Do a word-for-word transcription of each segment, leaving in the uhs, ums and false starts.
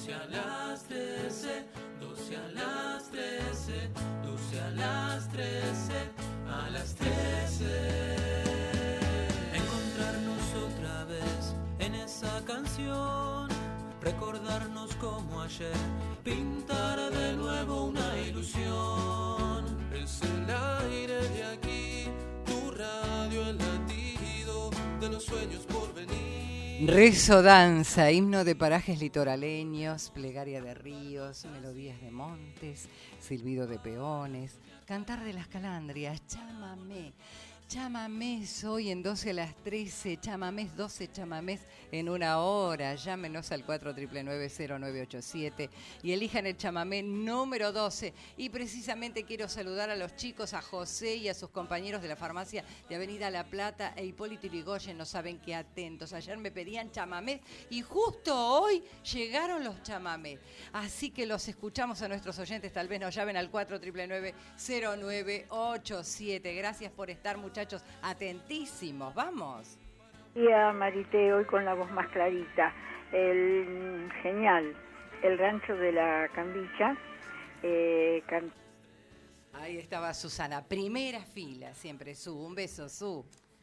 doce a las trece, doce a las trece, doce a las trece, a las trece. Encontrarnos otra vez en esa canción, recordarnos como ayer, pintar de nuevo una ilusión. Es el aire de aquí, tu radio, el latido de los sueños por venir. Rezo, danza, himno de parajes litoraleños, plegaria de ríos, melodías de montes, silbido de peones, cantar de las calandrias, chamamé. Chamamés hoy en doce a las trece, chamamés doce, chamamés en una hora. Llámenos al cuatro nueve nueve cero nueve ocho siete y elijan el chamamé número doce. Y precisamente quiero saludar a los chicos, a José y a sus compañeros de la farmacia de Avenida La Plata e Hipólito Yrigoyen. No saben qué atentos. Ayer me pedían chamamés y justo hoy llegaron los chamamés. Así que los escuchamos a nuestros oyentes. Tal vez nos llamen al cuatro nueve nueve cero nueve ocho siete. Gracias por estar, muchachos. Muchachos, atentísimos, vamos. Y a Marité hoy con la voz más clarita. El genial, el rancho de la Cambicha. Eh, can... Ahí estaba Susana, primera fila, siempre Su. Un beso, Su.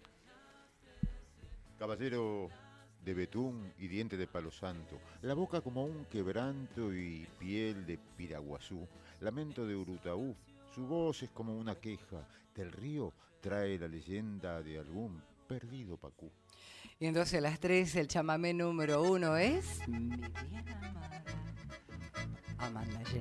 Caballero de betún y diente de palo santo, la boca como un quebranto y piel de piraguazú, lamento de Urutaú, su voz es como una queja, del río trae la leyenda de algún perdido pacú. Y entonces a las tres el chamamé número uno es Mi bien amada Amanda Ye.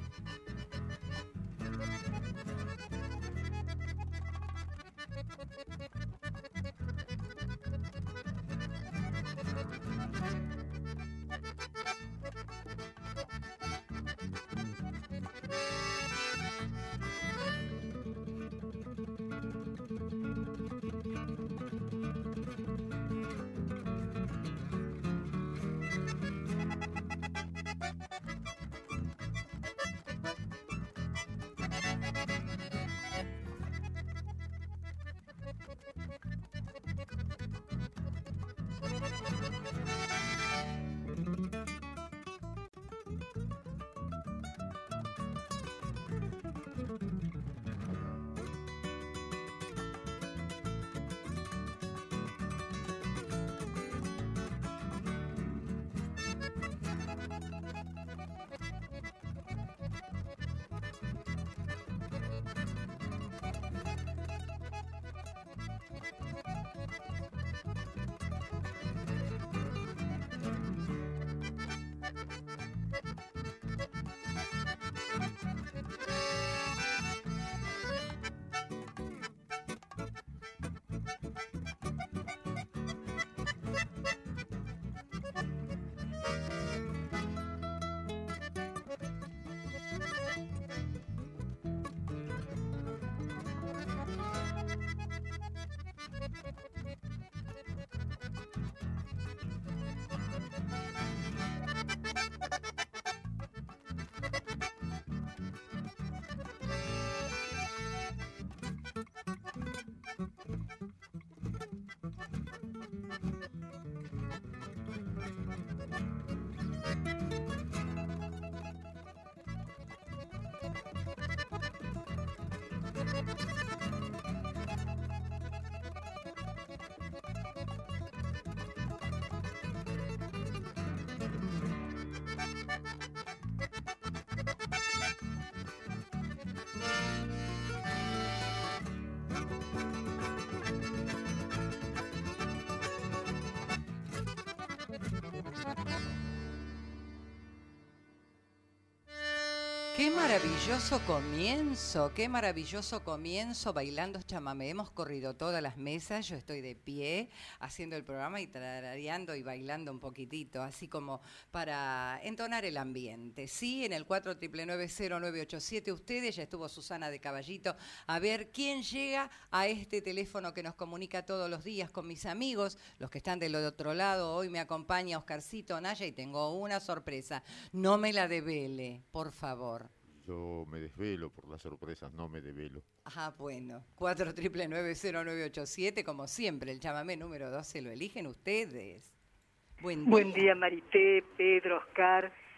Qué maravilloso comienzo, qué maravilloso comienzo bailando chamamé. Hemos corrido todas las mesas, yo estoy de pie haciendo el programa y tarareando y bailando un poquitito, así como para entonar el ambiente. Sí, en el cuatro nueve nueve cero nueve ocho siete ustedes, ya estuvo Susana de Caballito, a ver quién llega a este teléfono que nos comunica todos los días con mis amigos, los que están del otro lado. Hoy me acompaña Oscarcito Naya y tengo una sorpresa. No me la devele, por favor. Yo me desvelo por las sorpresas, no me develo. Ah, bueno. cuatro nueve nueve cero nueve ocho siete, como siempre, el chamamé número doce lo eligen ustedes. Buen día. Buen día, Marité, Pedro, Oscar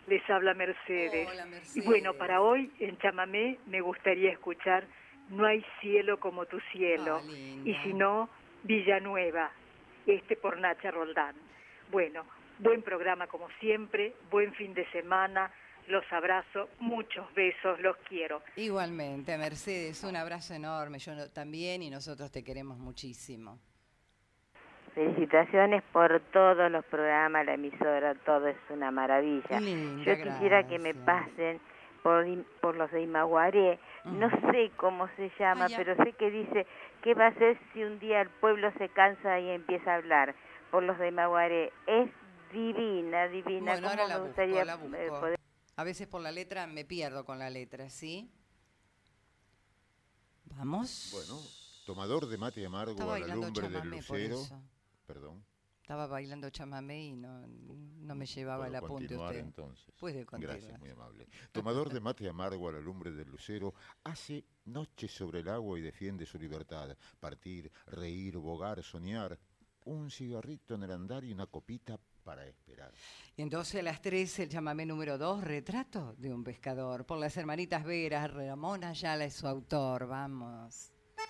Les habla Mercedes. Hola, Mercedes. Y bueno, para hoy en chamamé me gustaría escuchar No hay cielo como tu cielo. Ah, linda. Y si no, Villanueva, este por Nacha Roldán. Bueno, buen programa como siempre, buen fin de semana, los abrazo, muchos besos, los quiero. Igualmente, Mercedes, un abrazo enorme, yo no- también y nosotros te queremos muchísimo. Felicitaciones por todos los programas, la emisora, todo es una maravilla. Linda, Yo quisiera que me gracias. pasen por, Im- por los de Imaguaré, no Ujú. sé cómo se llama, Ah, ya. pero sé que dice, ¿qué va a hacer si un día el pueblo se cansa y empieza a hablar? Por los de Imaguaré, es divina, divina, Bueno, cómo ahora la me busco, gustaría la eh, busco. poder... A veces por la letra me pierdo con la letra, ¿sí? ¿Vamos? Bueno, tomador de mate amargo Estaba a la bailando lumbre del chamamé por lucero. eso. Perdón. Estaba bailando chamamé y no, no me llevaba el ¿Puedo apunte continuar usted. entonces? Puede continuar. Gracias, muy amable. Tomador de mate amargo a la lumbre del lucero, hace noches sobre el agua y defiende su libertad. Partir, reír, bogar, soñar. Un cigarrito en el andar y una copita para esperar. Y entonces a las tres el chamamé número dos, Retrato de un pescador, por las hermanitas Veras, Ramón Ayala es su autor, vamos.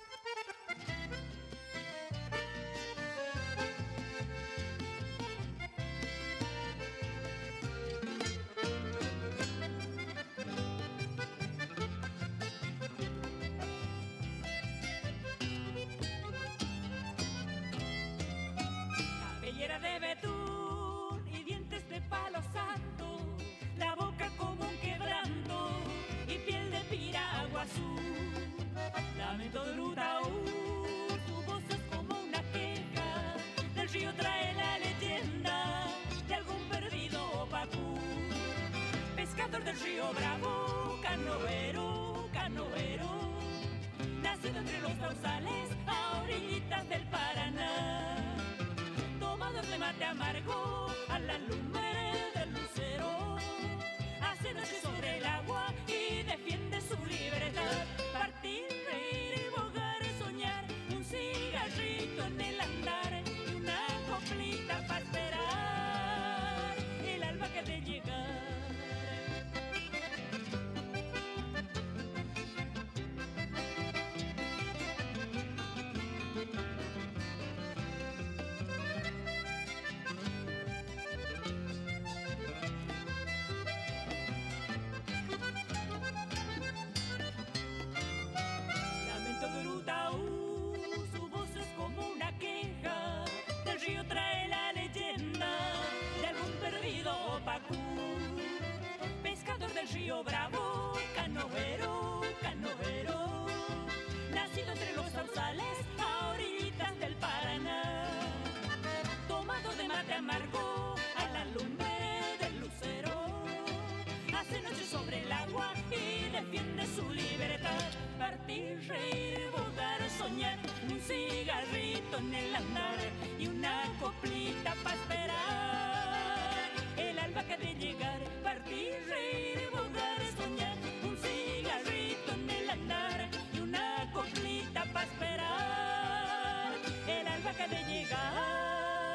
Cabellera de betún y dientes de palo santo, la boca como un quebranto y piel de piragua azul. Lamento de Urutaú, tu voz es como una queja, del río trae la leyenda de algún perdido pacú. Pescador del río Bravo, canoero, canoero, nacido entre los sausales a orillitas del Paraná. Tomador de mate amargo a la lumbre del lucero, hace noche sobre el agua y defiende su libertad. Partir, reír, bogar, soñar, un cigarrito en el andar y una coplita para esperar el alba que ha de llegar. Lamento de Urutaú, su voz es como una queja, del río trae la leyenda de algún perdido pacú. Pescador del río Bravo, canoero, canoero, nacido entre los sausales a orillitas del Paraná. Tomador de mate amargo a la lumbre del lucero, hace noche sobre el agua y defiende su libertad. Partir, reír, bogar, soñar, un cigarrito en el andar y una coplita para esperar el alba que ha de llegar. Partir, reír, bogar, soñar, un cigarrito en el andar y una coplita para esperar el alba que ha de llegar.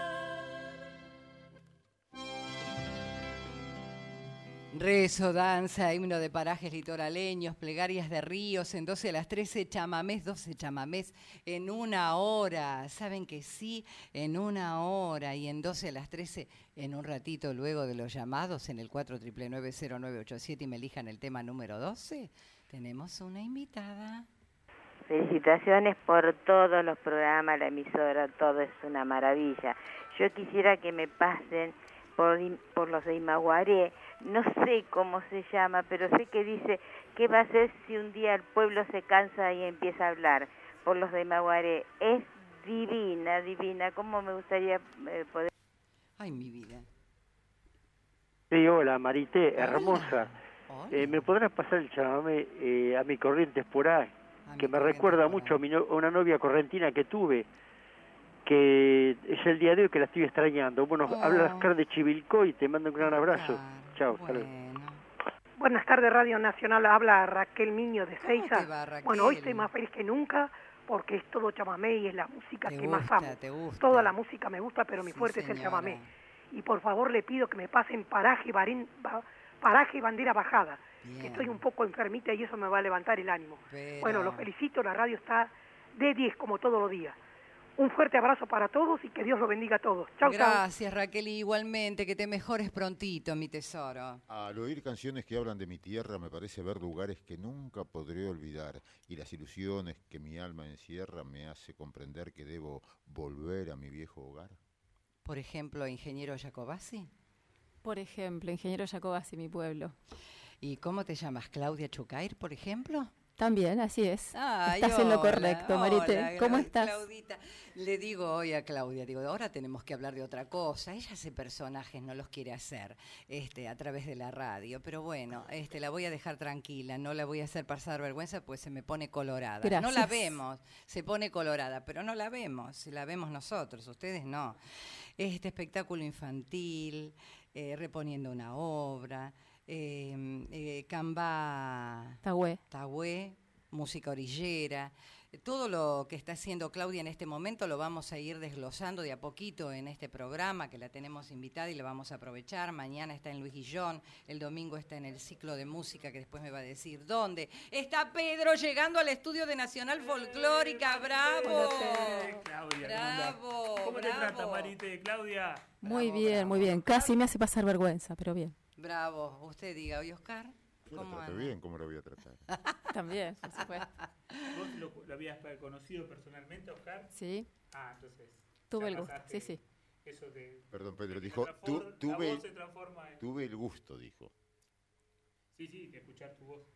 Rezo, danza, himno de parajes litoraleños, plegarias de ríos, en doce a las trece chamamés, doce chamamés en una hora. ¿Saben que sí? En una hora. Y en doce a las trece, en un ratito luego de los llamados, en el cuatro nueve nueve cero nueve ocho siete y me elijan el tema número doce, tenemos una invitada. Felicitaciones por todos los programas, la emisora, todo es una maravilla. Yo quisiera que me pasen por, Im- por los de Imaguaré, no sé cómo se llama, pero sé que dice, ¿qué va a hacer si un día el pueblo se cansa y empieza a hablar? Por los de Imaguaré, es divina, divina, cómo me gustaría eh, poder... Ay, mi vida. Sí, hola, Marité, Hola. hermosa. Hola. Eh, ¿Me podrás pasar el chamamé eh, a mi Corrientes por ahí? A Que mi me Corrientes recuerda por mucho a, ahí. mi no- a una novia correntina que tuve, que es el día de hoy que la estoy extrañando. Bueno, Oh. habla Oscar de Chivilcoy, te mando un gran abrazo. Claro, Chao, hasta luego. bueno. Buenas tardes, Radio Nacional. Habla Raquel Miño de ¿Cómo Seiza. te va, Raquel? Bueno, hoy estoy más feliz que nunca porque es todo chamamé y es la música Te que más gusta, amo. te gusta. Toda la música me gusta, pero mi Sí, fuerte es el señora. chamamé. y por favor le pido que me pasen paraje, Barín, ba, paraje bandera bajada, Bien. que estoy un poco enfermita y eso me va a levantar el ánimo. Pero... Bueno, los felicito, la radio está de diez como todos los días. Un fuerte abrazo para todos y que Dios los bendiga a todos. Chau, chau. Gracias, Raquel, igualmente, que te mejores prontito, mi tesoro. Al oír canciones que hablan de mi tierra me parece ver lugares que nunca podré olvidar y las ilusiones que mi alma encierra me hace comprender que debo volver a mi viejo hogar. Por ejemplo, Ingeniero Jacobasi. Por ejemplo, Ingeniero Jacobasi, mi pueblo. ¿Y cómo te llamas? ¿Claudia Chucair, por ejemplo? También, así es. Ay, estás en lo hola, correcto, Marite. hola, ¿Cómo Clau- estás? Claudita. Le digo hoy a Claudia, digo, ahora tenemos que hablar de otra cosa. Ella hace personajes, no los quiere hacer este, a través de la radio. Pero bueno, este, la voy a dejar tranquila, no la voy a hacer pasar vergüenza, pues se me pone colorada. Gracias. No la vemos, se pone colorada, pero no la vemos, la vemos nosotros, ustedes no. Este espectáculo infantil, eh, reponiendo una obra, eh, eh, Cambá... Tahué. Tahué, música orillera, todo lo que está haciendo Claudia en este momento lo vamos a ir desglosando de a poquito en este programa, que la tenemos invitada y la vamos a aprovechar. Mañana está en Luis Guillón, el domingo está en el ciclo de música, que después me va a decir dónde. Está Pedro llegando al estudio de Nacional Folclórica, ¡bravo! Claudia, ¡Bravo! ¿cómo te bravo. trata, Marite? Claudia. Muy Bravo, bien, bravo. muy bien. Casi me hace pasar vergüenza, pero bien. Bravo, usted diga, ¿y Oscar? Yo lo ¿Cómo trato anda? bien, ¿cómo lo voy a tratar? También, por supuesto. ¿Vos lo, lo habías conocido personalmente, Oscar? Sí, Ah, entonces. tuve ya el gusto. pasaste Sí, sí. Eso de. Perdón, Pedro, de que dijo, se tu- transfor- tuve, la el- voz se transforma en. tuve el gusto, dijo. Sí, sí, de escuchar tu voz.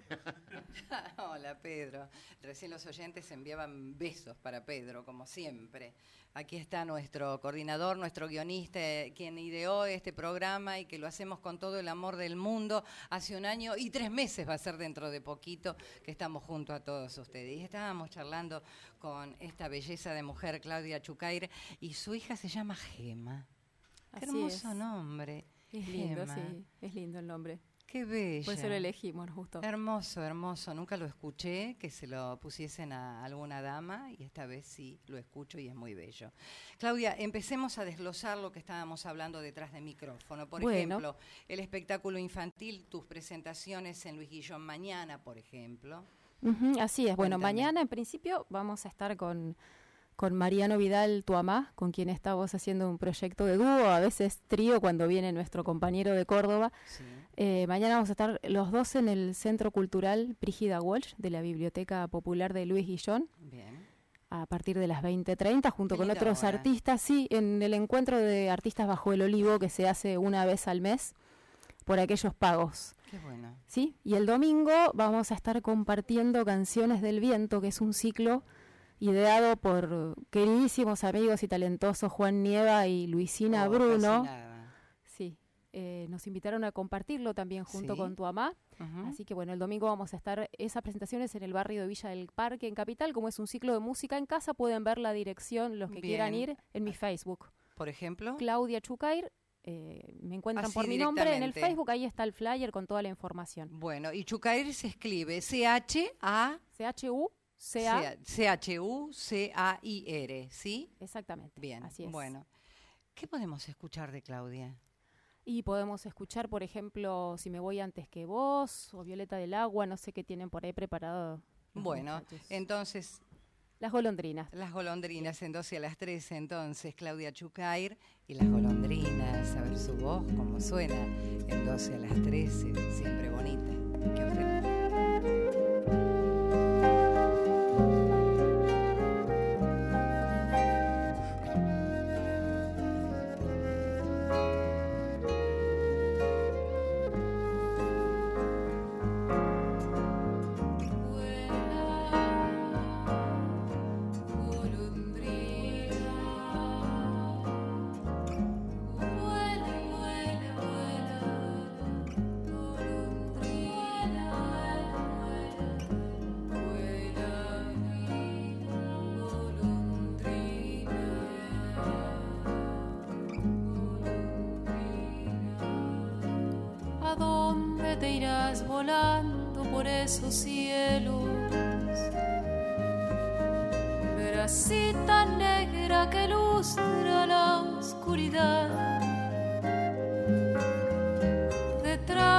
Hola, Pedro. Recién los oyentes enviaban besos para Pedro, como siempre. Aquí está nuestro coordinador, nuestro guionista, eh, quien ideó este programa y que lo hacemos con todo el amor del mundo. Hace un año y tres meses va a ser dentro de poquito que estamos junto a todos ustedes. Y estábamos charlando con esta belleza de mujer, Claudia Chucair, y su hija se llama Gema. Qué Así hermoso es. nombre. Es lindo, Gema. sí. Es lindo el nombre. Qué bella. Por eso lo elegimos, justo. Hermoso, hermoso. Nunca lo escuché, que se lo pusiesen a alguna dama y esta vez sí lo escucho y es muy bello. Claudia, empecemos a desglosar lo que estábamos hablando detrás de micrófono. Por Bueno. ejemplo, el espectáculo infantil, tus presentaciones en Luis Guillón mañana, por ejemplo. Ujú, así es. Bueno, Cuéntame. mañana en principio vamos a estar con, con Mariano Vidal Tuamá, con quien estamos haciendo un proyecto de dúo, a veces trío cuando viene nuestro compañero de Córdoba. Sí. Eh, mañana vamos a estar los dos en el Centro Cultural Brígida Walsh de la Biblioteca Popular de Luis Guillón Bien. a partir de las veinte treinta junto Qué con linda otros hora. artistas, sí, en el encuentro de artistas bajo el olivo que se hace una vez al mes por aquellos pagos. Qué bueno. ¿Sí? Y el domingo vamos a estar compartiendo Canciones del Viento, que es un ciclo ideado por queridísimos amigos y talentosos Juan Nieva y Luisina Oh, Bruno. casi nada. Sí, eh, nos invitaron a compartirlo también junto Sí. con Tuamá. Ujú. Así que bueno, el domingo vamos a estar esas presentaciones en el barrio de Villa del Parque, en Capital. Como es un ciclo de música en casa, pueden ver la dirección, los que quieran Bien. ir, en mi Facebook. Por ejemplo. Claudia Chucair, eh, me encuentran Así por mi nombre en el directamente. Facebook, ahí está el flyer con toda la información. Bueno, y Chucair se escribe C H A C H U C A. C H U C A I R, ¿sí? Exactamente. Bien, Así es. bueno. ¿Qué podemos escuchar de Claudia? Y podemos escuchar, por ejemplo, Si me voy antes que vos, o Violeta del Agua, no sé qué tienen por ahí preparado. los Bueno, muchachos. entonces, Las golondrinas. las golondrinas en doce a las trece, entonces, Claudia Chucair y las golondrinas, a ver su voz, cómo suena, en doce a las trece, siempre bonita. Que usted... ¿A dónde te irás volando por esos cielos? Veracita negra que lustra la oscuridad.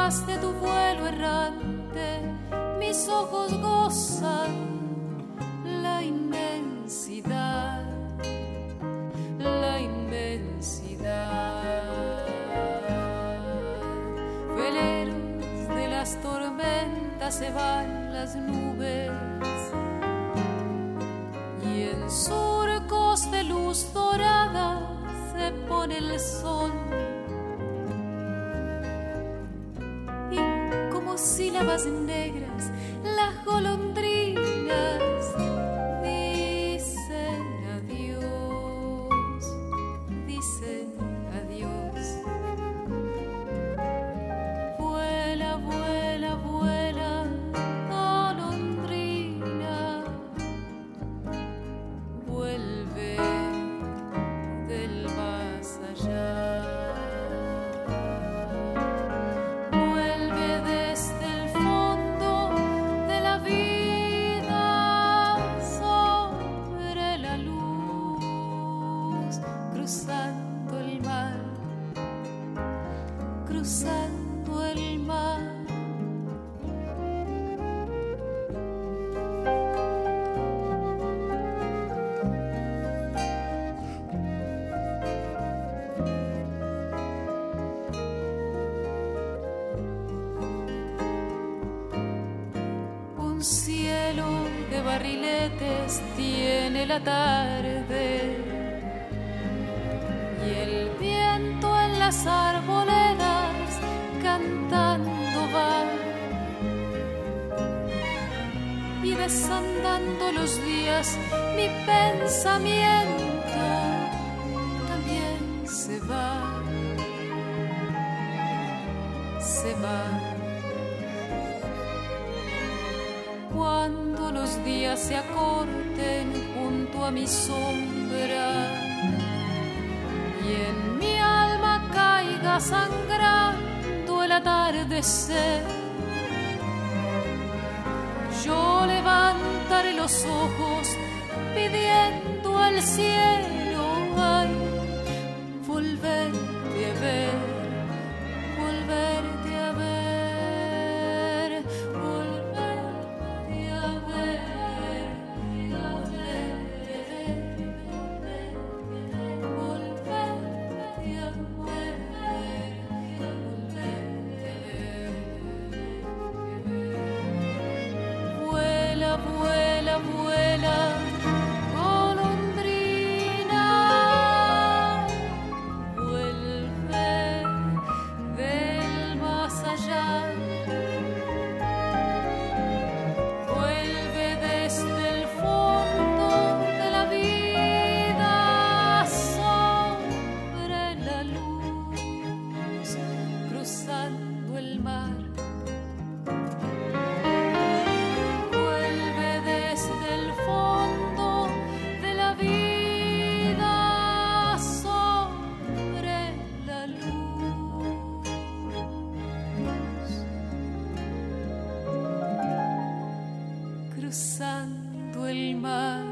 paz de tu vuelo errante, mis ojos gozan la inmensidad, la inmensidad. Veleros de las tormentas se van las nubes y en surcos de luz dorada se pone el sol. Y como sílabas negras las golondrinas dicen adiós, dicen adiós. Vuela, vuela, vuela, golondrina, vuelve del más allá. Vuelve desde el fondo de la vida sobre la luz, cruzando el mar, cruzando el mar. Un cielo de barriletes tiene la tarde y el viento en las arboledas cantando va y desandando los días mi pensamiento también se va, se va. Cuando los días se acorten junto a mi sombra y en mi alma caiga sangrando el atardecer, yo levantaré los ojos pidiendo al cielo, ay, volverte a ver, volverte a ver, volverte a ver, volverte a ver, vuela, vuela, vuela, golondrina, vuelve del más allá, vuelve desde el fondo de la vida sobre la luz, cruzando el mar. Vuelve desde el fondo de la vida sobre la luz, cruzando el mar.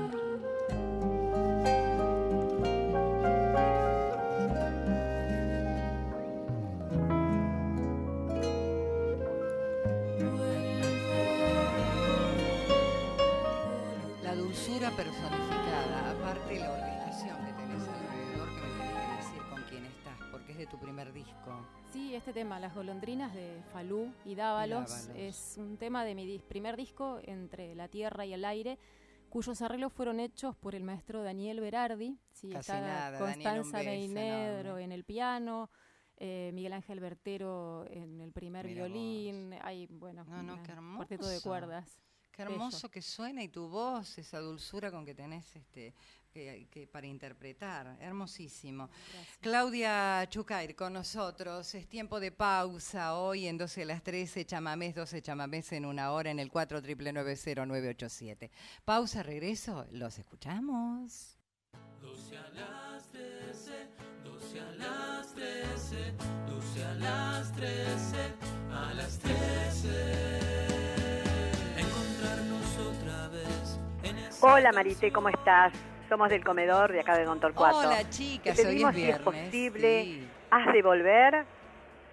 La dulzura personificada, aparte la orquestación que tenés alrededor, que me tenés que decir con quién estás, porque es de tu primer disco. Sí, este tema, Las golondrinas de Falú y Dávalos, Dávalos. es un tema de mi dis- primer disco, Entre la tierra y el aire, cuyos arreglos fueron hechos por el maestro Daniel Berardi. Sí, Casi está nada, Daniel, Constanza un beso Meinedro enorme. en el piano, eh, Miguel Ángel Bertero en el primer Mira violín, hay, bueno, No, no, una- qué hermoso. cuarteto de cuerdas. Qué Bello. hermoso que suena y tu voz, esa dulzura con que tenés este, que, que para interpretar. Hermosísimo. Gracias. Claudia Chucair con nosotros. Es tiempo de pausa hoy en doce a las trece, chamamés, doce chamamés en una hora en el cuatro nueve nueve cero nueve ocho siete. Pausa, regreso, los escuchamos. doce a las trece, doce a las trece, doce a las trece, a las trece. Encontrarnos otra vez en esa Hola Marité, ¿cómo estás? Somos del comedor de acá de Don Torcuato. Hola chicas, Te hoy pedimos es si es viernes. posible, Sí. has de volver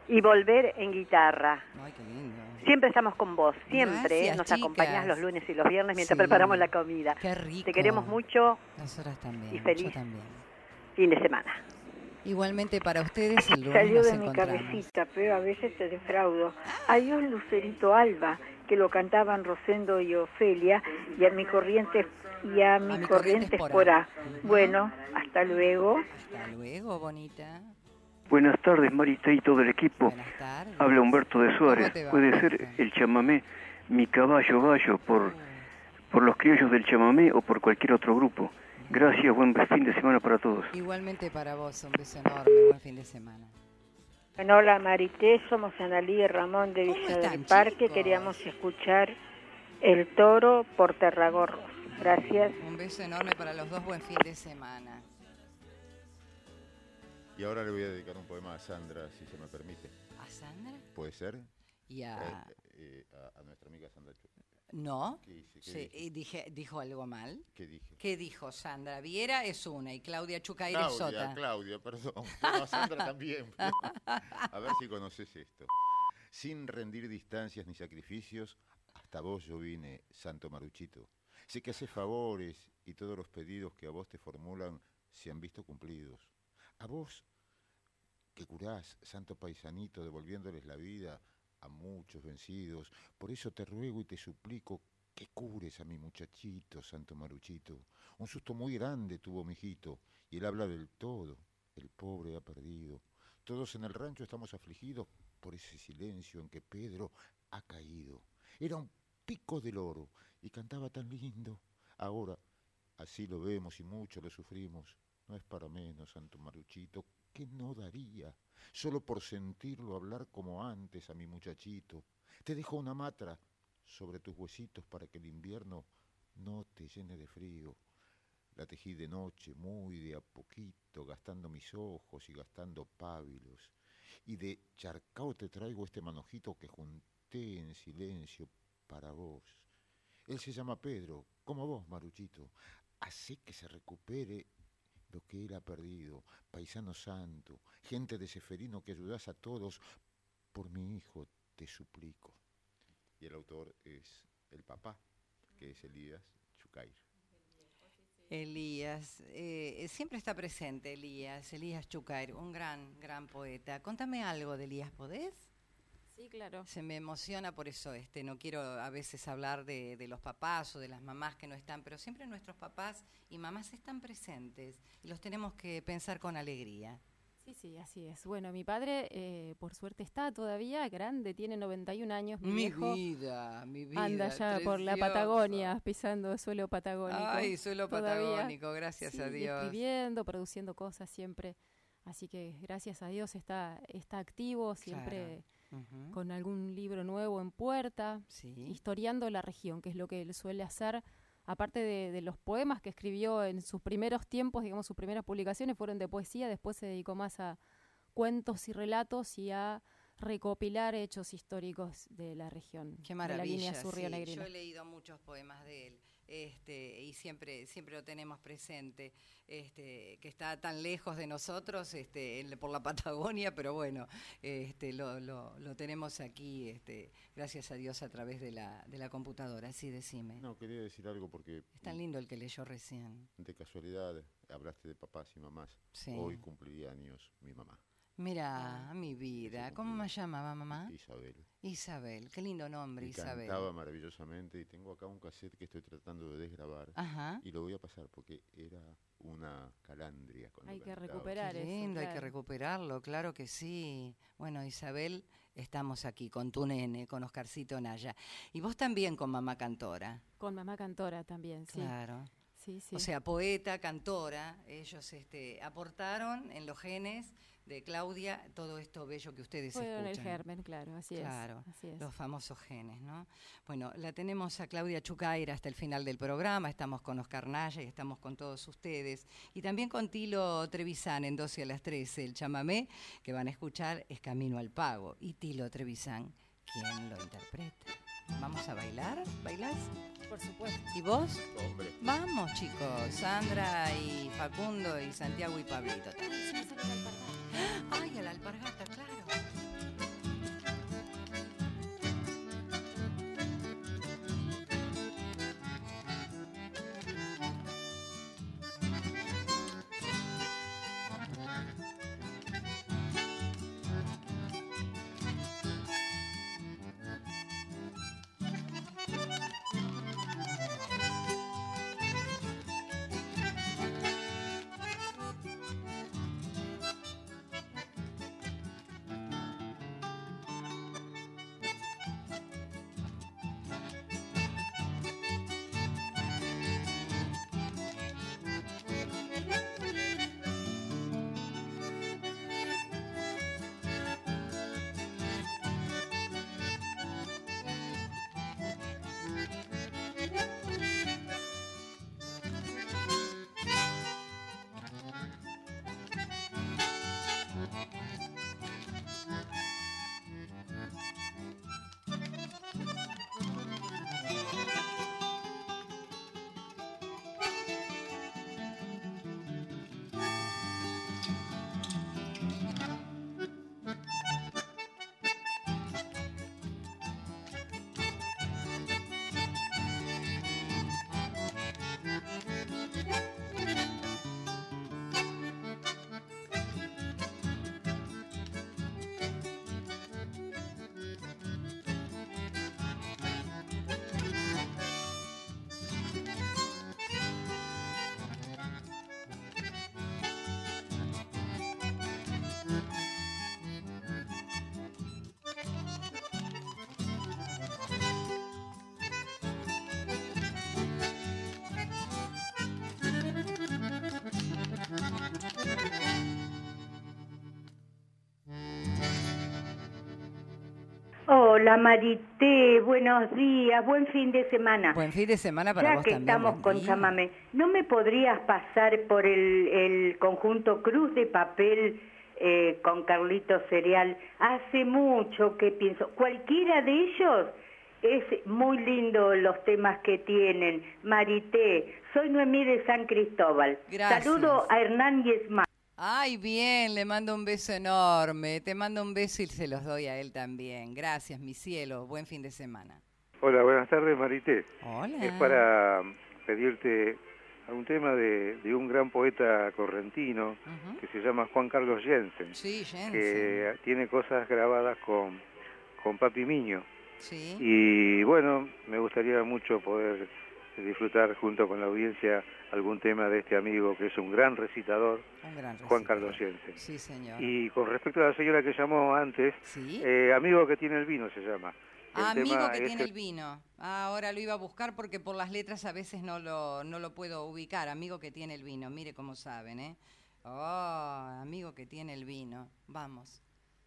y Volver en guitarra. Ay, qué lindo. Siempre estamos con vos, siempre. Gracias, Nos chicas. acompañás los lunes y los viernes mientras Sí. preparamos la comida. Qué rico. Te queremos mucho. Nosotras también. Y feliz Yo también. fin de semana. Igualmente para ustedes el lunes Salió nos de mi encontramos. cabecita, pero a veces te defraudo. Adiós Lucerito Alba, que lo cantaban Rosendo y Ofelia, y a mi corriente y a mi, mi corriente Corrientes por por A. A. Bueno, hasta luego. Hasta luego, bonita. Buenas tardes, Marita y todo el equipo. tardes. Habla Humberto de Suárez. ¿Cómo te va, Puede ser el chamamé Mi Caballo Gallo por, por los criollos del chamamé o por cualquier otro grupo. Gracias, buen fin de semana para todos. Igualmente para vos, un beso enorme, buen fin de semana. Bueno, hola Marité, somos Analí y Ramón de Villa están, del Parque. chicos? Queríamos escuchar El Toro por Terragorros. Gracias. Un beso enorme para los dos, buen fin de semana. Y ahora le voy a dedicar un poema a Sandra, si se me permite. ¿A Sandra? ¿Puede ser? Y a... Eh, eh, a, a nuestra amiga Sandra Chu. No, ¿Qué hice? ¿Qué sí, dije? y dije, ¿dijo algo mal? ¿Qué dije? ¿Qué dijo Sandra? Viera es una y Claudia Chucaire es Claudia, otra. Claudia, perdón. No, Sandra también. A ver si conoces esto. Sin rendir distancias ni sacrificios, hasta vos yo vine, Santo Maruchito. Sé que haces favores y todos los pedidos que a vos te formulan se han visto cumplidos. A vos que curás, Santo Paisanito, devolviéndoles la vida a muchos vencidos. Por eso te ruego y te suplico que cures a mi muchachito, Santo Maruchito. Un susto muy grande tuvo mi hijito, y él habla del todo, el pobre ha perdido. Todos en el rancho estamos afligidos por ese silencio en que Pedro ha caído. Era un pico del oro, y cantaba tan lindo. Ahora, así lo vemos y mucho lo sufrimos. No es para menos, Santo Maruchito, que no daría, solo por sentirlo hablar como antes a mi muchachito. Te dejo una matra sobre tus huesitos para que el invierno no te llene de frío. La tejí de noche, muy de a poquito, gastando mis ojos y gastando pábilos. Y de Charcao te traigo este manojito que junté en silencio para vos. Él se llama Pedro, como vos, Maruchito. Hacé que se recupere lo que él ha perdido, paisano santo, gente de Seferino que ayudás a todos, por mi hijo te suplico. Y el autor es el papá, que es Elías Chucair. Elías, eh, siempre está presente Elías, Elías Chucair, un gran, gran poeta. Contame algo de Elías, ¿podés? Sí, claro. Se me emociona por eso, este, no quiero a veces hablar de, de los papás o de las mamás que no están, pero siempre nuestros papás y mamás están presentes y los tenemos que pensar con alegría. Sí, sí, así es. Bueno, mi padre, eh, por suerte, está todavía grande, tiene noventa y un años. Mi, Mi viejo vida, mi vida. anda ya por la precioso. Patagonia, pisando suelo patagónico. Ay, suelo todavía. patagónico, gracias Sí, a y Dios. escribiendo, produciendo cosas siempre. Así que gracias a Dios está, está activo, siempre Claro. Ujú. con algún libro nuevo en puerta, Sí. historiando la región, que es lo que él suele hacer. Aparte de, de los poemas que escribió en sus primeros tiempos, digamos, sus primeras publicaciones fueron de poesía, después se dedicó más a cuentos y relatos y a recopilar hechos históricos de la región. Qué de maravilla, la línea sur sí. rionegrina. Yo he leído muchos poemas de él, este, y siempre, siempre lo tenemos presente, este, que está tan lejos de nosotros, este, en- por la Patagonia, pero bueno, este, lo, lo, lo tenemos aquí, este, gracias a Dios, a través de la, de la computadora. Sí, decime. No, quería decir algo porque Es tan lindo el que leyó recién. de casualidad hablaste de papás y mamás. Sí. Hoy cumpliría años mi mamá, Mira, mi vida, ¿cómo me llamaba mamá? Isabel. Isabel, qué lindo nombre, Y Isabel. cantaba maravillosamente y tengo acá un cassette que estoy tratando de desgrabar. Ajá. Y lo voy a pasar porque era una calandria. cuando Hay que cantaba. recuperar Qué eso, lindo, hay que claro. recuperarlo, claro que sí. Bueno, Isabel, estamos aquí con tu nene, con Oscarcito Naya. Y vos también con mamá cantora. Con mamá cantora también, sí. Claro. Sí, sí. O sea, poeta, cantora, ellos este, aportaron en los genes de Claudia todo esto bello que ustedes Fueron el escuchan. germen, claro, así es. Claro, así es. los famosos genes, ¿no? Bueno, la tenemos a Claudia Chucair hasta el final del programa, estamos con Oscar Naya y estamos con todos ustedes. Y también con Tilo Trevisan en doce a las trece, el chamamé que van a escuchar es Camino al Pago. Y Tilo Trevisan, ¿quién lo interpreta? ¿Vamos a bailar? ¿Bailás? Por supuesto. ¿Y vos? Hombre. Vamos, chicos. Sandra y Facundo y Santiago y Pablito. Ay, a la alpargata, claro. Hola Marité, buenos días, buen fin de semana. Buen fin de semana para ya vos que también. estamos con chamamé, ¿no me podrías pasar por el, el conjunto Cruz de Papel eh, con Carlitos Cereal? Hace mucho que pienso, cualquiera de ellos es muy lindo los temas que tienen. Marité, soy Noemí de San Cristóbal. Gracias. Saludo a Hernán Yesma. Ay, bien, le mando un beso enorme. Te mando un beso y se los doy a él también. Gracias, mi cielo. Buen fin de semana. Hola, buenas tardes, Marité. Hola. Es para pedirte un tema de, de un gran poeta correntino uh-huh. que se llama Juan Carlos Jensen. Sí, Jensen. Que tiene cosas grabadas con, con Papi Miño. Sí. Y bueno, me gustaría mucho poder disfrutar junto con la audiencia algún tema de este amigo que es un gran recitador, un gran recitador. Juan Carlos Jensen. Sí, señor. Y con respecto a la señora que llamó antes, ¿Sí? eh, amigo que tiene el vino se llama. El ah, amigo que es tiene el vino. Ah, ahora lo iba a buscar porque por las letras a veces no lo, no lo puedo ubicar. Amigo que tiene el vino, mire cómo saben, ¿eh? Oh, amigo que tiene el vino. Vamos.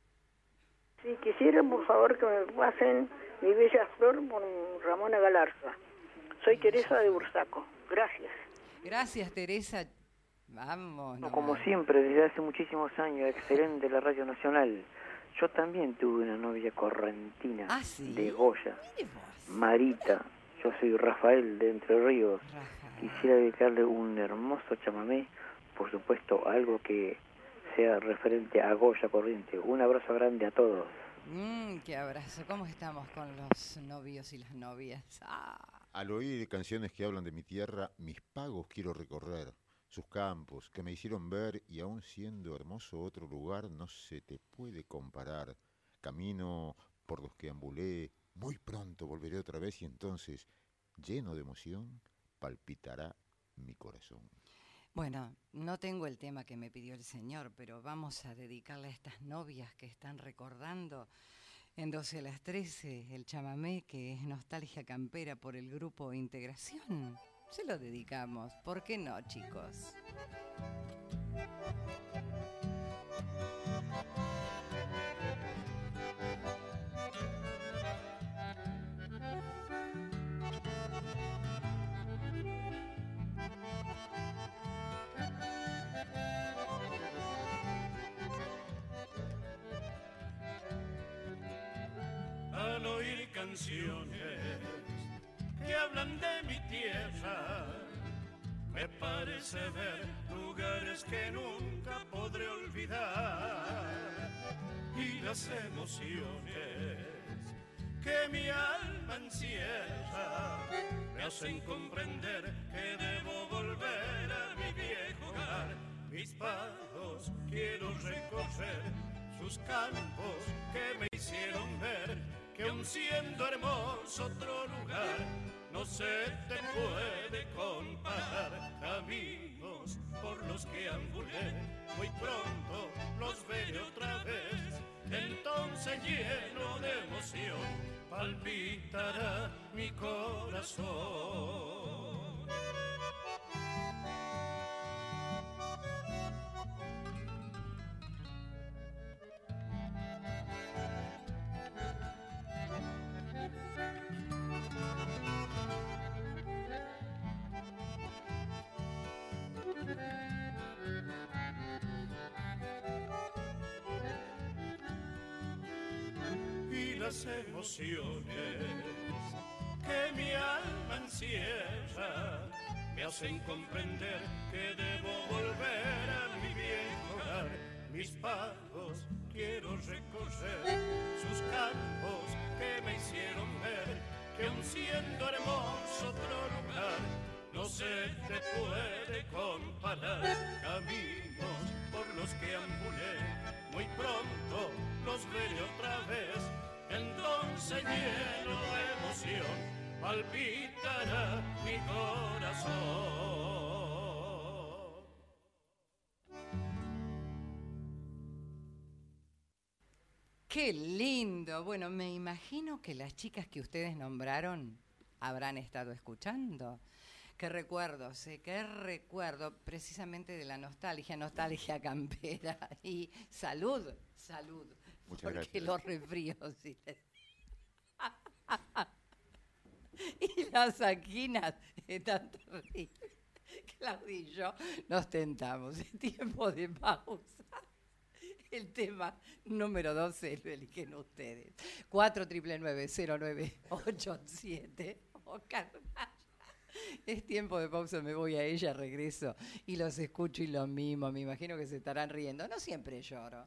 Sí, quisiera por favor que me pasen Mi Bella Flor por Ramona Galarza. Soy Teresa de Bursaco. Gracias. Gracias, Teresa. Vamos. No, como siempre, desde hace muchísimos años, excelente la Radio Nacional. Yo también tuve una novia correntina, ¿Ah, sí? de Goya, Marita. Yo soy Rafael de Entre Ríos. Rafael. Quisiera dedicarle un hermoso chamamé, por supuesto, algo que sea referente a Goya Corriente. Un abrazo grande a todos. Mm, qué abrazo. ¿Cómo estamos con los novios y las novias? Ah. Al oír canciones que hablan de mi tierra, mis pagos quiero recorrer, sus campos que me hicieron ver y aun siendo hermoso otro lugar no se te puede comparar. Camino por los que ambulé, muy pronto volveré otra vez y entonces, lleno de emoción, palpitará mi corazón. Bueno, no tengo el tema que me pidió el señor, pero vamos a dedicarle a estas novias que están recordando en doce a las trece, el chamamé, que es Nostalgia Campera por el grupo Integración. Se lo dedicamos, ¿por qué no, chicos? Al oír canciones que hablan de mi tierra, me parece ver lugares que nunca podré olvidar y las emociones que mi alma encierra me hacen comprender que debo volver a mi viejo hogar. Mis pasos quiero recorrer, sus campos que me hicieron ver que aun siendo hermoso otro lugar no se te puede comparar. Caminos por los que ambulé, muy pronto los veré otra vez, entonces lleno de emoción palpitará mi corazón. Y las emociones que mi alma encierra me hacen comprender que debo volver a mi viejo hogar. Mis pasos quiero recorrer, sus campos que me hicieron ver que aun siendo hermoso otro lugar no se te puede comparar. Caminos por los que ambulé, muy pronto los veré otra vez, entonces lleno de emoción palpitará mi corazón. ¡Qué lindo! Bueno, me imagino que las chicas que ustedes nombraron habrán estado escuchando. Qué recuerdos, eh, qué recuerdo precisamente de la nostalgia, nostalgia campera y salud, salud. Muchas porque gracias. los resfríos. Sí. las anginas están terribles. Claudia y yo nos tentamos. Es tiempo de pausa. El tema número doce lo eligen ustedes. cuatro nueve nueve cero nueve ocho siete. Oscar Naya. Es tiempo de pausa, me voy a ella, regreso y los escucho y los mimo. Me imagino que se estarán riendo. No siempre lloro.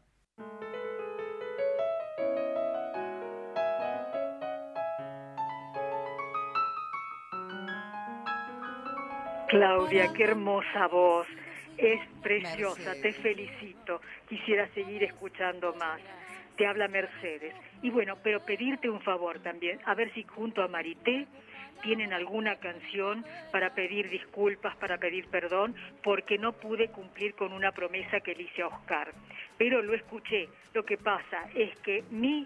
Claudia, qué hermosa voz. Es preciosa, Mercedes. te felicito. Quisiera seguir escuchando más. Te habla Mercedes. Y bueno, pero pedirte un favor también, a ver si junto a Marité tienen alguna canción para pedir disculpas, para pedir perdón, porque no pude cumplir con una promesa que le hice a Oscar. Pero lo escuché. Lo que pasa es que mi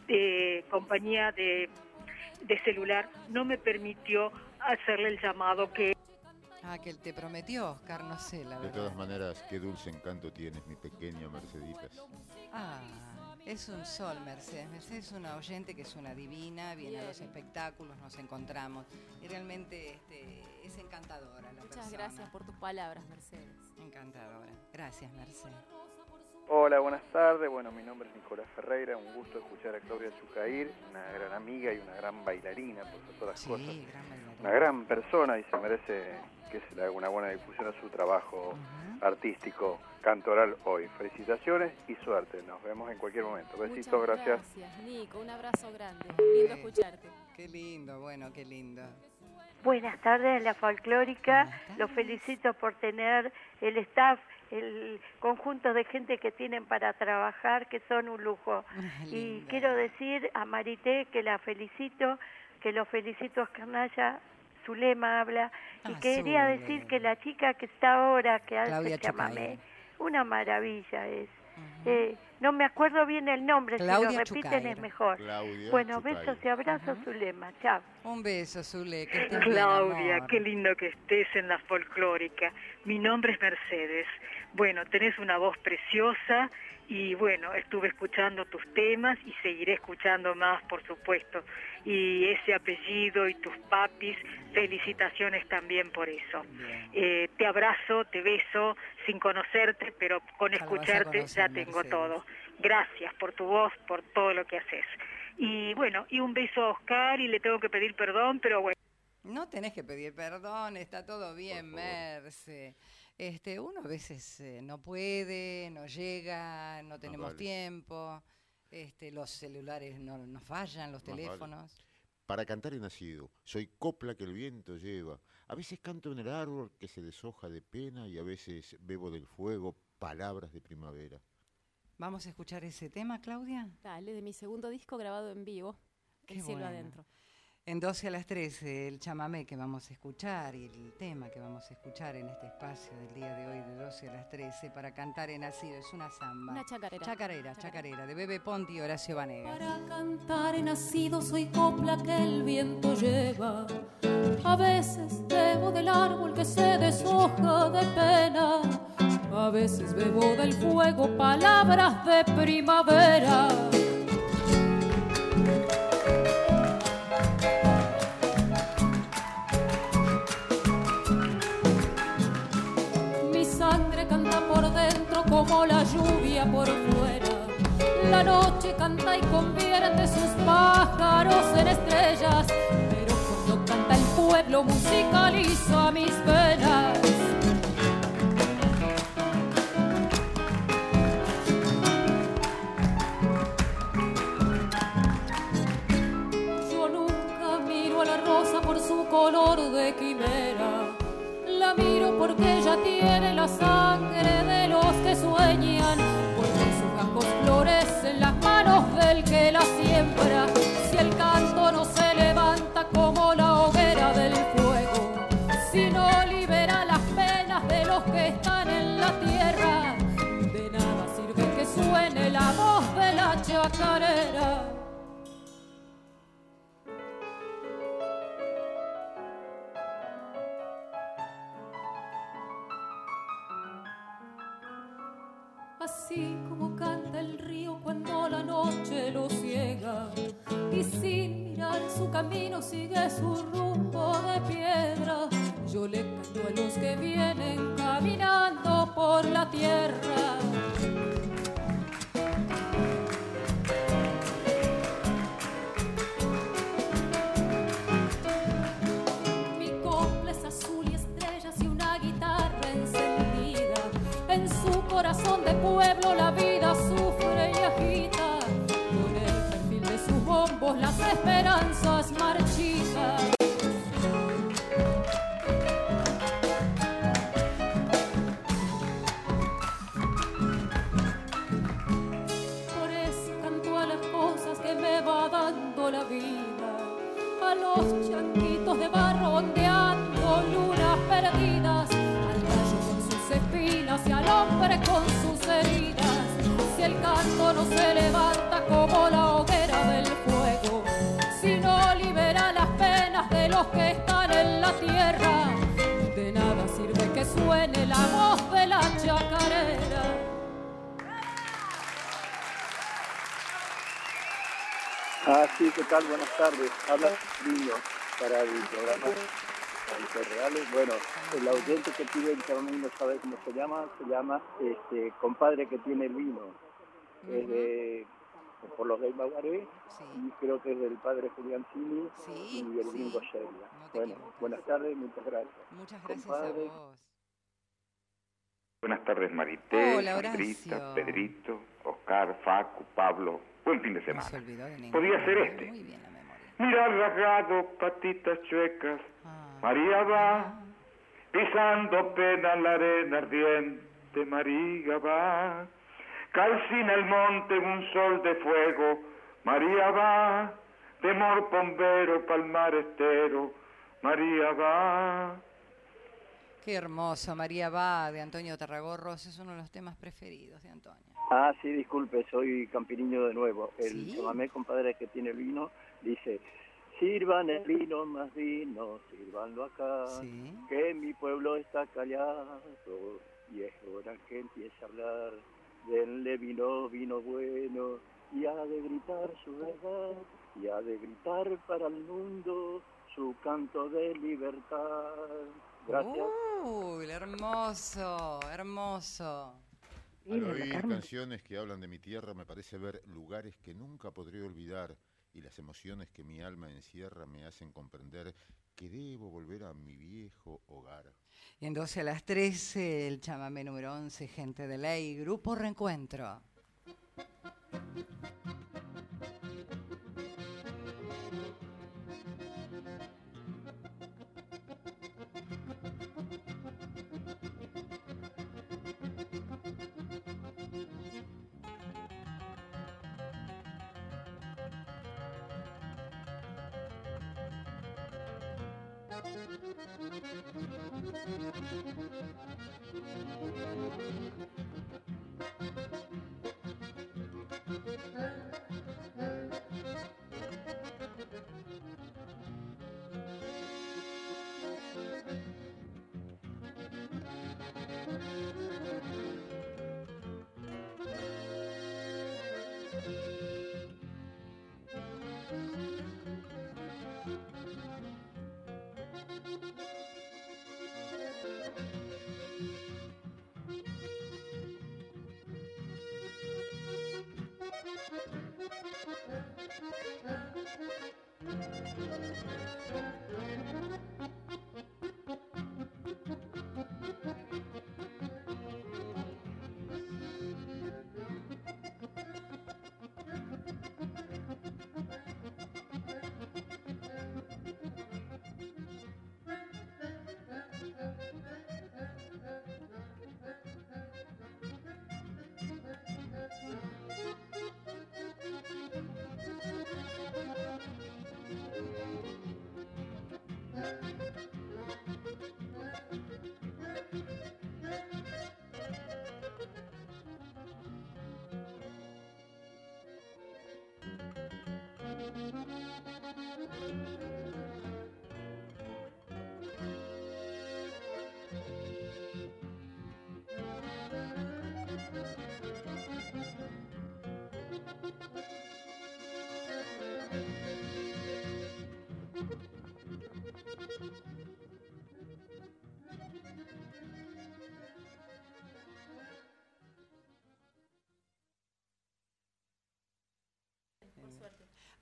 eh, compañía de, de celular no me permitió hacerle el llamado que... Ah, que él te prometió, Oscar, no sé, la De verdad. todas maneras, qué dulce encanto tienes, mi pequeña Merceditas. Ah, es un sol, Mercedes. Mercedes es una oyente que es una divina, viene a los espectáculos, nos encontramos. Y realmente este, es encantadora la Muchas persona. gracias por tus palabras, Mercedes. Encantadora. Gracias, Mercedes. Hola, buenas tardes. Bueno, mi nombre es Nicolás Ferreira. Un gusto escuchar a Claudia Chucair, una gran amiga y una gran bailarina, por todas las Sí, cosas. gran bailarina. Una gran persona y se merece que se le haga una buena difusión a su trabajo artístico, cantoral hoy. Felicitaciones y suerte. Nos vemos en cualquier momento. Besitos, Muchas gracias. Gracias, Nico. Un abrazo grande. Lindo escucharte. Qué lindo, bueno, qué lindo. Buenas tardes, la folclórica. Los felicito por tener el staff, el conjunto de gente que tienen para trabajar, que son un lujo. Y quiero decir a Marité que la felicito, que lo felicito a Oscar Naya, Zulema habla, y Ah, quería Zule. decir que la chica que está ahora, que hace Claudia chamamé, Chucair. una maravilla es. Eh, no me acuerdo bien el nombre, si Claudia lo repiten Chucair. es mejor. Claudia Bueno, Chucair. besos y abrazos, Zulema. Chao. Un beso, Zule. Que estés bien, Claudia, amor. qué lindo que estés en la folclórica. Mi nombre es Mercedes. Bueno, tenés una voz preciosa y bueno, estuve escuchando tus temas y seguiré escuchando más, por supuesto. Y ese apellido y tus papis, felicitaciones también por eso. Eh, te abrazo, te beso, sin conocerte, pero con Ya lo vas a escucharte conocer, ya tengo Mercedes. todo. Gracias por tu voz, por todo lo que haces. Y bueno, y un beso a Oscar y le tengo que pedir perdón, pero bueno. No tenés que pedir perdón, está todo bien, Merce. Este, uno a veces eh, no puede, no llega, no tenemos vale. tiempo, este, los celulares no nos fallan, los Más vale. teléfonos. Para cantar he nacido, soy copla que el viento lleva. A veces canto en el árbol que se deshoja de pena y a veces bebo del fuego palabras de primavera. ¿Vamos a escuchar ese tema, Claudia? Dale, de mi segundo disco grabado en vivo, Qué El cielo bueno. adentro. En doce a las trece, el chamamé que vamos a escuchar y el tema que vamos a escuchar en este espacio del día de hoy de doce a las trece para cantar en nacido es una samba. Una chacarera. Chacarera, chacarera, de Bebe Ponti y Horacio Vanegas. Para cantar he nacido, soy copla que el viento lleva. A veces bebo del árbol que se deshoja de pena. A veces bebo del fuego palabras de primavera. Mi sangre canta por dentro como la lluvia por fuera. La noche canta y convierte sus pájaros en estrellas. Pero cuando canta el pueblo musicaliza mis venas. Yo nunca miro a la rosa por su color de quimera. La miro porque ella tiene la sangre de los que sueñan, porque sus gajos florecen las manos del que la siembra. Si el canto no se levanta como la hoguera del fuego, si no libera las penas de los que están en la tierra, de nada sirve que suene la voz de la chacarera. Así como canta el río cuando la noche lo ciega, y sin mirar su camino sigue su rumbo de piedra. Yo le canto a los que vienen caminando por la tierra. Mi copla es azul y estrellas y una guitarra encendida. En su corazón de pueblo la vida sufre y agita. Con el perfil de sus bombos las esperanzas marchitas. Por eso canto a las cosas que me va dando la vida. A los chanquitos de barro ondeando lunas perdidas. Al gallo con sus espinas y al hombre con sus heridas. Si el canto no se levanta como la hoguera del fuego, si no libera las penas de los que están en la tierra, de nada sirve que suene la voz de la chacarera. Ah, sí, ¿qué tal? Buenas tardes. Habla Niño para el programa Raíces Reales. Bueno, el oyente que pide el chamamé no sabe cómo se llama, se llama este Compadre que tiene el vino. Uh-huh. Es de, por los Gays Maguaré, sí. Y creo que es del padre Julián Cini, sí, y el gringo sí. Sheila. No bueno, equivoques. Buenas tardes, muchas gracias. Muchas gracias Compadre. a vos. Buenas tardes, Marité, Hola, Sandrita, Pedrito, Oscar, Facu, Pablo. Buen fin de semana. De Podía ser este. Muy bien la memoria. Mira rasgado, patitas chuecas. Ah. María va, pisando pena la arena ardiente. María va, calcina el monte en un sol de fuego. María va, temor bombero, palmar estero. María va. Qué hermoso, María va, de Antonio Tarragorros, es uno de los temas preferidos de Antonio. Ah, sí, disculpe, soy campiriño de nuevo. El ¿Sí? chamamé, compadre, que tiene vino, dice, sirvan el vino más vino, sírvanlo acá, ¿Sí? que mi pueblo está callado, y es hora que empiece a hablar, denle vino, vino bueno, y ha de gritar su verdad, y ha de gritar para el mundo su canto de libertad. Gracias. Uy, hermoso, hermoso. Al oír canciones que hablan de mi tierra me parece ver lugares que nunca podré olvidar y las emociones que mi alma encierra me hacen comprender que debo volver a mi viejo hogar. Y en doce a las trece, el chamamé número once, Gente de Ley, Grupo Reencuentro.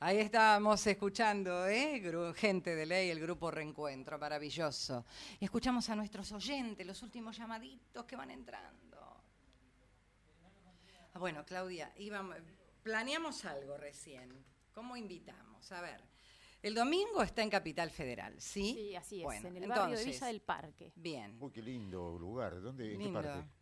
Ahí estábamos escuchando, ¿eh? Gru- Gente de Ley, el grupo Reencuentro, maravilloso. Y escuchamos a nuestros oyentes, los últimos llamaditos que van entrando. Ah, bueno, Claudia, íbamos, planeamos algo recién. ¿Cómo invitamos? A ver, el domingo está en Capital Federal, ¿sí? Sí, así es, Bueno, en el entonces, barrio de Villa del Parque. Bien. Uy, qué lindo lugar. ¿Dónde? ¿En qué Lindo. parte?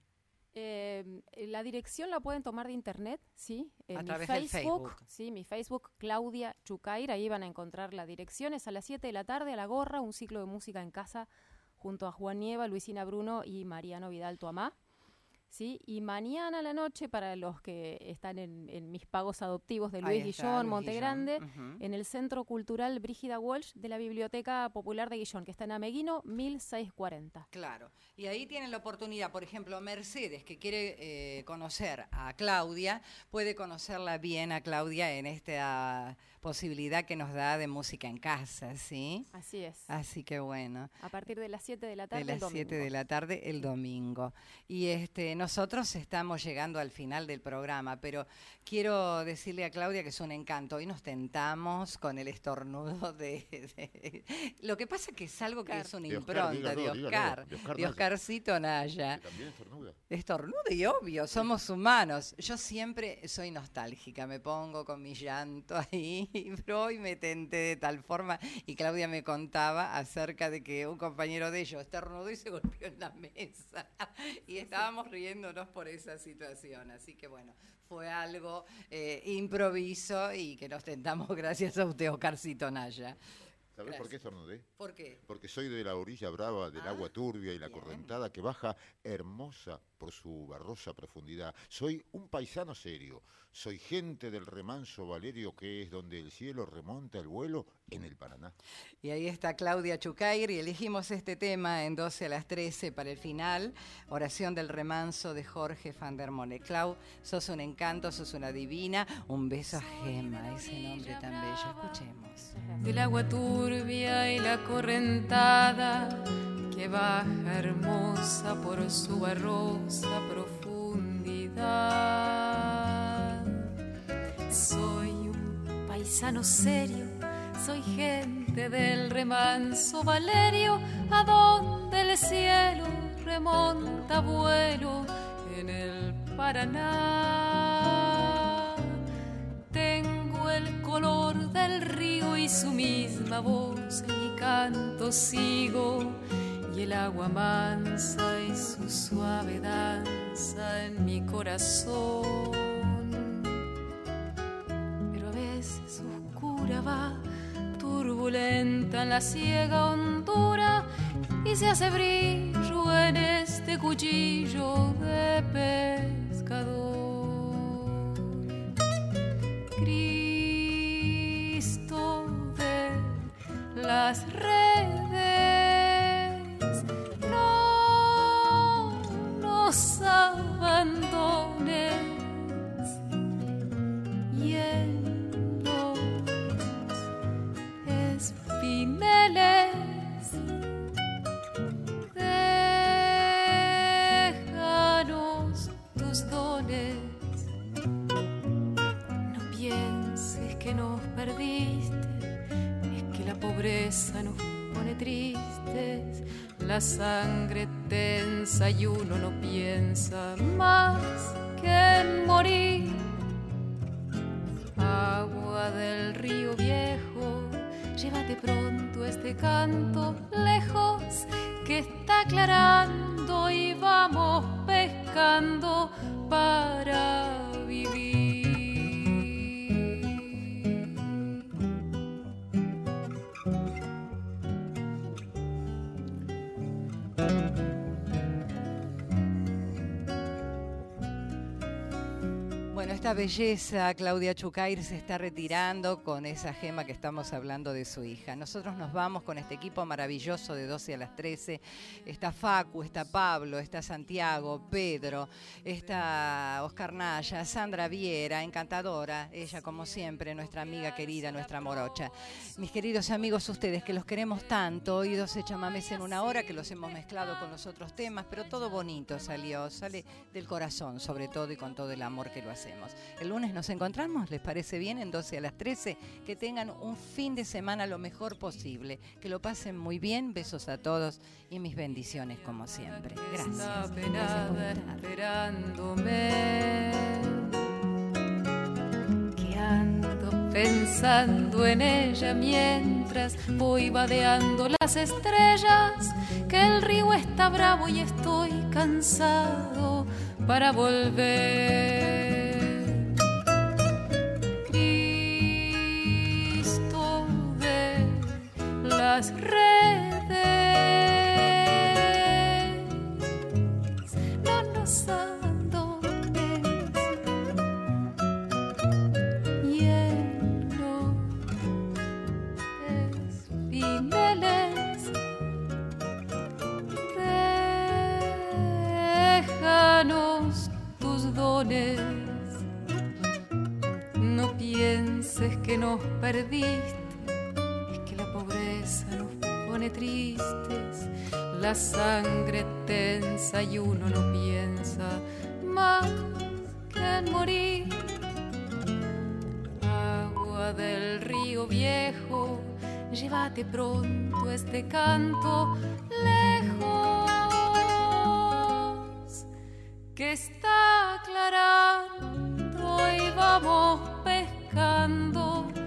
Eh, la dirección la pueden tomar de internet, ¿sí? En A mi través del Facebook. Sí, mi Facebook, Claudia Chucair, ahí van a encontrar la dirección. Es a las siete de la tarde, a la gorra, un ciclo de música en casa junto a Juan Nieva, Luisina Bruno y Mariano Vidal Tuamá. ¿Sí? Y mañana a la noche, para los que están en, en mis pagos adoptivos de Ahí Luis está, Guillón, Luis Montegrande, Guillón, ujú. en el Centro Cultural Brígida Walsh de la Biblioteca Popular de Guillón, que está en Ameguino mil seiscientos cuarenta. Claro, y ahí tienen la oportunidad, por ejemplo, Mercedes, que quiere eh, conocer a Claudia, puede conocerla bien a Claudia en esta posibilidad que nos da de música en casa, ¿sí? Así es. Así que bueno. A partir de las siete de la tarde De el las siete domingo. de la tarde el domingo. Y este nosotros estamos llegando al final del programa, pero quiero decirle a Claudia que es un encanto. Hoy nos tentamos con el estornudo de... de- Lo que pasa que es algo que es una De Oscar, impronta dígalo, de dígalo, Oscar, de Oscar de Naya. Oscarcito Naya. Que también estornuda. Estornudo y obvio, somos humanos. Yo siempre soy nostálgica, me pongo con mi llanto ahí, pero hoy me tenté de tal forma, y Claudia me contaba acerca de que un compañero de ellos estornudó y se golpeó en la mesa, y estábamos riéndonos por esa situación, así que bueno, fue algo eh, improviso y que nos tentamos gracias a usted, Oscarcito Naya. ¿Sabés por qué Gracias. estornudé? ¿Por qué? Porque soy de la orilla brava del agua turbia y la correntada que baja hermosa por su barrosa profundidad. Soy un paisano serio. Soy gente del remanso Valerio, que es donde el cielo remonta el vuelo en el Paraná. Y ahí está Claudia Chucair y elegimos este tema en doce a las trece para el final, Oración del Remanso de Jorge van der Molle. Clau, sos un encanto, sos una divina. Un beso a Gema, ese nombre tan bello. Escuchemos. Del agua turbia y la correntada que baja hermosa por su barrosa profundidad. Soy un paisano serio, soy gente del remanso Valerio, a donde el cielo remonta vuelo en el Paraná. Tengo el color del río y su misma voz, en mi canto sigo, y el agua mansa y su suave danza en mi corazón. Pero a veces oscura va, turbulenta en la ciega hondura, y se hace brillo en este cuchillo de pescador. Cristo de las redes, no nos abandones, y en los espineles déjanos tus dones. No pienses que nos perdiste, es que la pobreza nos pone tristes, la sangre tensa y uno no piensa más que en morir. Agua del río viejo, llévate pronto este canto lejos, que está aclarando y vamos pescando para vivir. Bueno, esta belleza, Claudia Chucair se está retirando con esa Gema que estamos hablando de su hija. Nosotros nos vamos con este equipo maravilloso de doce a las trece. Está Facu, está Pablo, está Santiago, Pedro, está Oscar Naya, Sandra Viera, encantadora, ella como siempre, nuestra amiga querida, nuestra morocha. Mis queridos amigos, ustedes que los queremos tanto, hoy doce chamamés en una hora, que los hemos mezclado con los otros temas, pero todo bonito salió, sale del corazón sobre todo y con todo el amor que lo hacemos. El lunes nos encontramos, ¿les parece bien? En doce a las trece. Que tengan un fin de semana lo mejor posible. Que lo pasen muy bien. Besos a todos y mis bendiciones como siempre. Gracias. Está penada esperándome, que ando pensando en ella mientras voy vadeando las estrellas, que el río está bravo y estoy cansado para volver. Cristo de las redes no nos abandones, lleno de espineles, déjanos tus dones. No pienses que nos perdiste, es que la pobreza nos pone tristes, la sangre tensa y uno no piensa más que en morir. Agua del río viejo, llévate pronto este canto lejos, que está aclarando y vamos pescando.